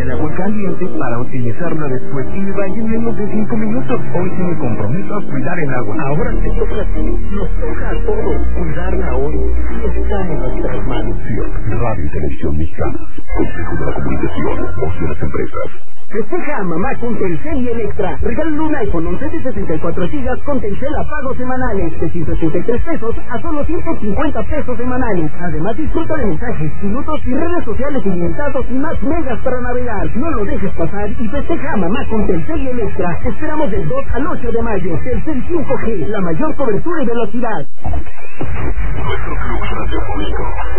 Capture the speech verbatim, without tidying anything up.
el agua caliente para utilizarla después y me baño en menos de cinco minutos. Hoy sí me comprometo a cuidar el agua. Ahora te toca a ti, nos toca a todos. Cuidarla hoy está en nuestras manos. C I O, Radio y Televisión Mexicana, Consejo de la Comunicación, Voz de las Empresas. Festeja a mamá con Telcel y Electra. Regálale un iPhone once de sesenta y cuatro gigas con Telcel a pagos semanales de ciento sesenta y tres pesos a solo ciento cincuenta pesos semanales. Además disfruta de mensajes, minutos y redes sociales ilimitados y más megas para navegar. No lo dejes pasar y festeja a mamá con Telcel y Electra. Esperamos del dos al ocho de mayo. Telcel cinco G, la mayor cobertura y velocidad. Nuestro club radiofónico.